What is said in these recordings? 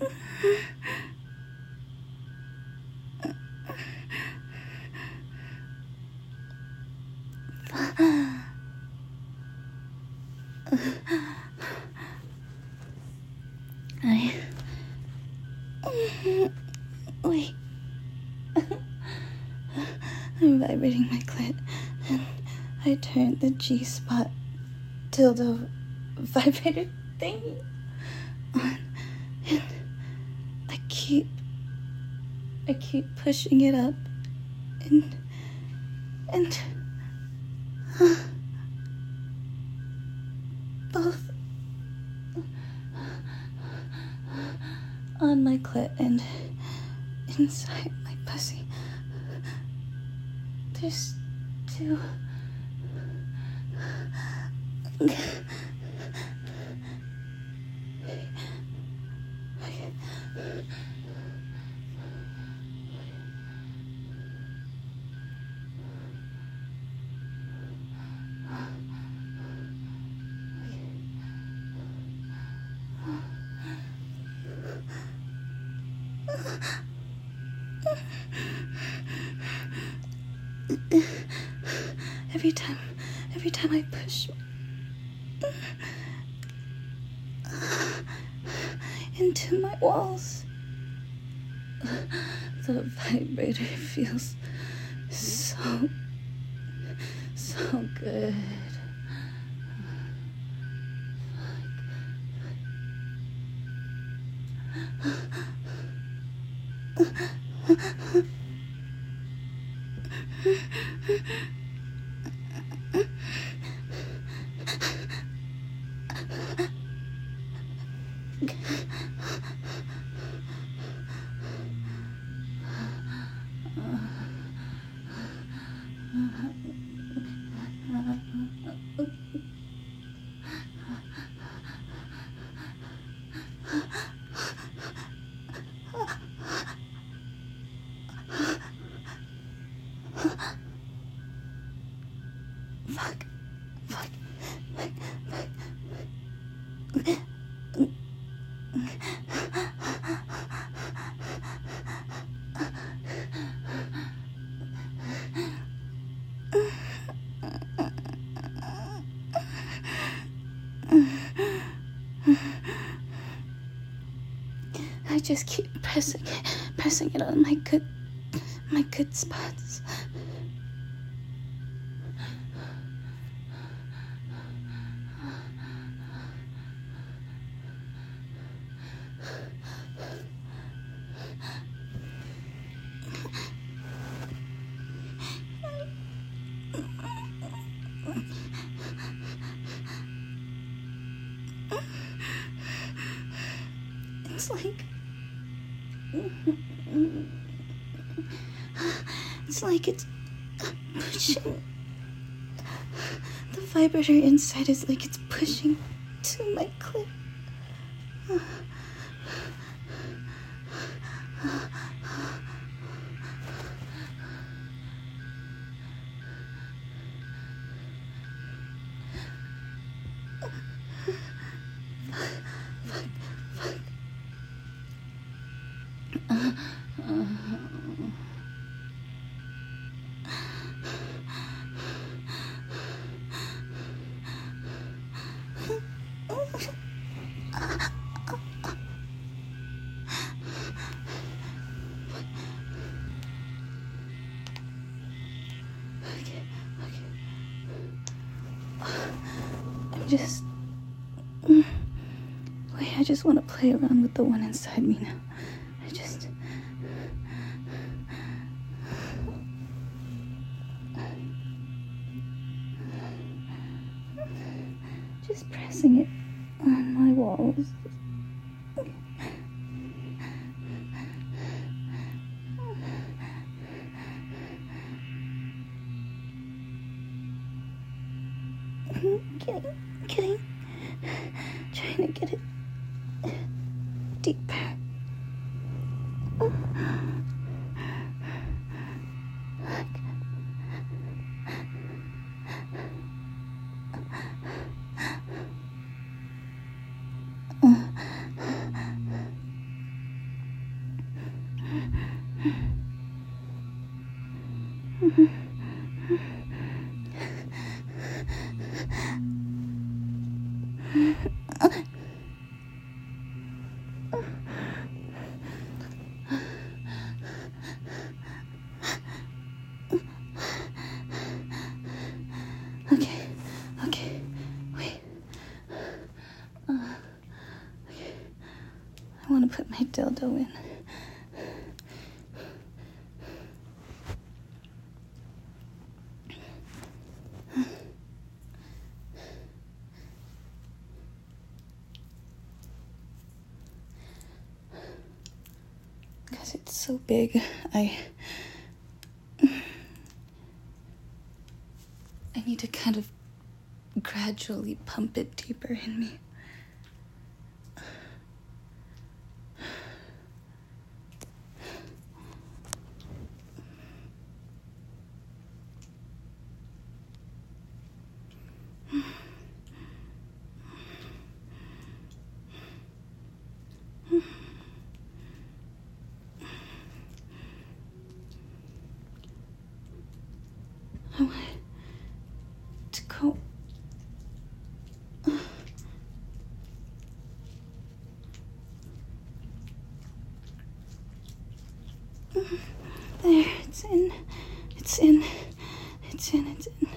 Wait. I'm vibrating my clit, and I turned the G-spot dildo vibrator thingy on, and I keep pushing it up, and both on my clit and inside my pussy. There's two. Every time I push into my walls, the vibrator feels so good. I just keep pressing it on my good spots. It's like it's pushing. The vibrator inside is like it's pushing to my clit. I just want to play around with the one inside me now. Just pressing it on my walls. Getting, trying to get it deeper. Okay, wait. Okay. I want to put my dildo in. Because it's so big, I need to kind of gradually pump it deeper in me. I want to go. There, it's in. It's in. It's in. It's in.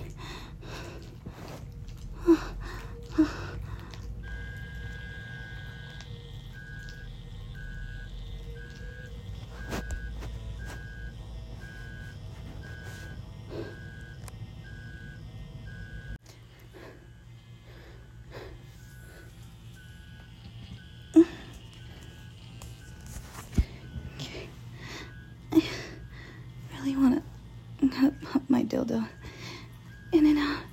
I really want to pump my dildo in and out.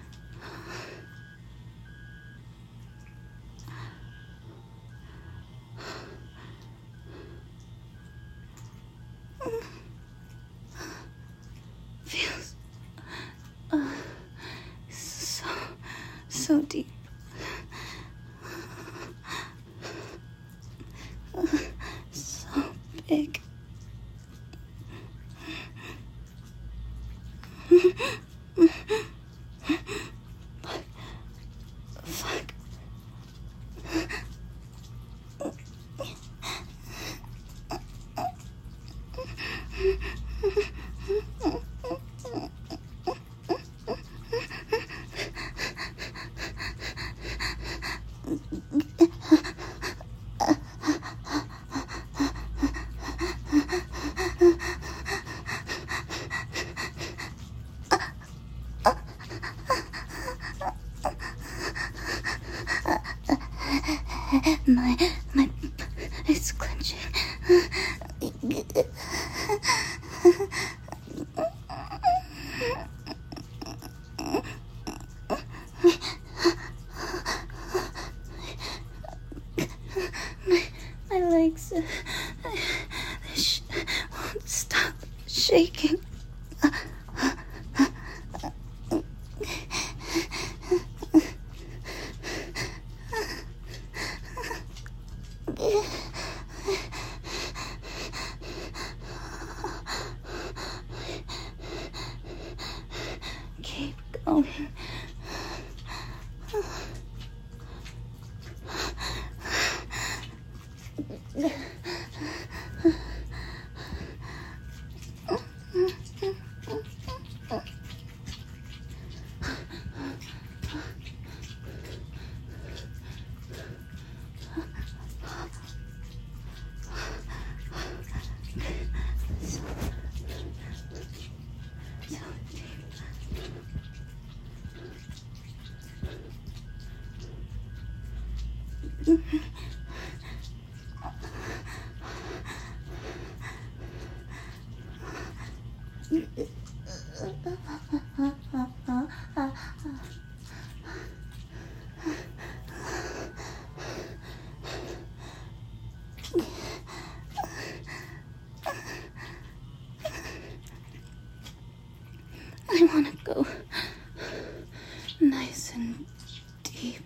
Feels so deep. So big. Fuck. My, it's clenching. My legs, they won't stop shaking. Keep going. I want to go nice and deep.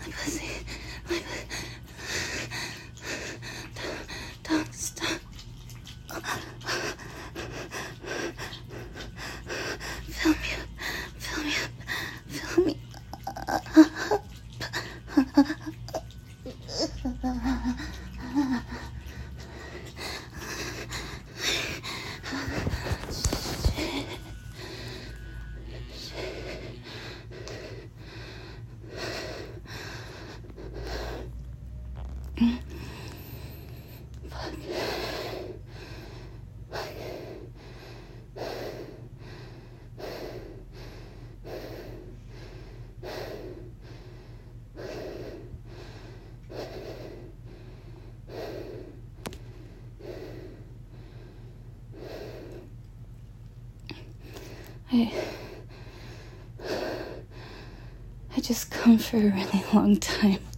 My pussy. My pussy. Don't stop. Fill me up. Fill me up. Fill me up. I just come for a really long time.